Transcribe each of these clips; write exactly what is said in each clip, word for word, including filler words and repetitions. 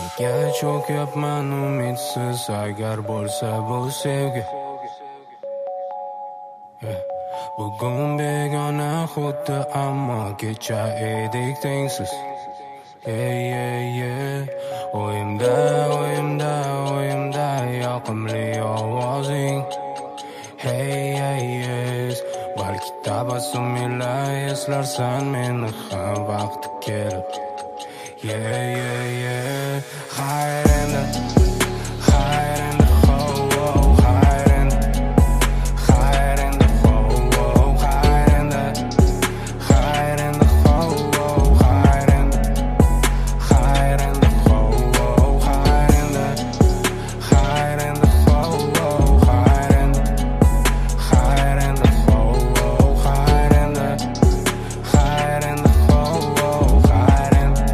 Nega cho'kyapman umidsiz agar bo'lsa bu sevgi. Yeah. Bugun begona xuddi ammo kecha edik tengsiz. Yeah, yeah, yeah. O'yimda, o'yimda, o'yimda yoqimli ovozing. Hey, hey, yes. Balki tabassum ila eslarsan meni ham vaqti kelib. Yeah, yeah, yeah. Xayr endi, xayr endi, ho, ho, xayr endi, xayr endi, ho, ho, xayr endi, xayr endi, ho, ho, xayr endi, xayr endi, ho, ho, xayr endi, xayr endi, ho, ho, xayr endi, xayr endi, ho, ho, xayr endi, xayr endi, ho, ho, xayr endi.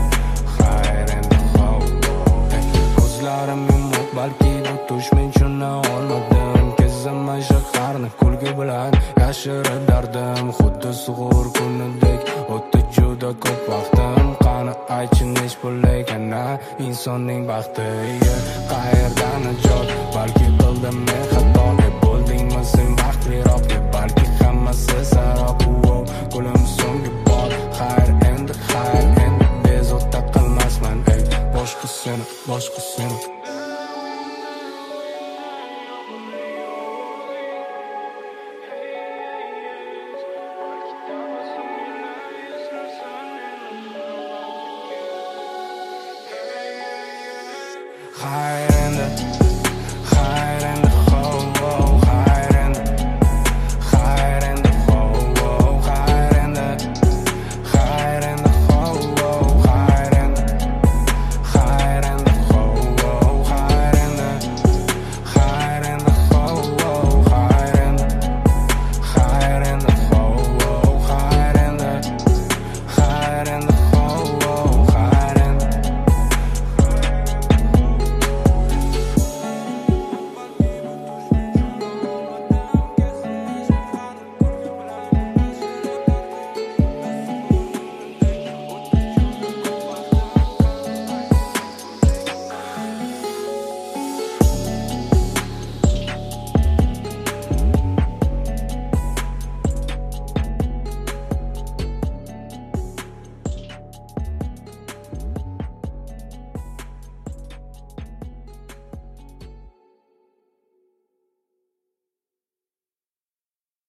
Ko'zlarim yumuq, balki bu tush men tushuna olmadim. Kezaman shaharni kulgi bilan yashirib dardim. Xuddi sug'ur kunidek o'tdi juda ko'p vaqtim. Qani aychi nech pul ekana insonning baxti. Qayerdan najot, balki qildim men xato. Bo'ldingmi sen baxtliroq deb, balki hammasi saroq. Qo'lim so'nggi bor, xayr endi, xayr endi, bezovta qilmasman ey. Boshqa seni, boshqa seni. Xayr endi.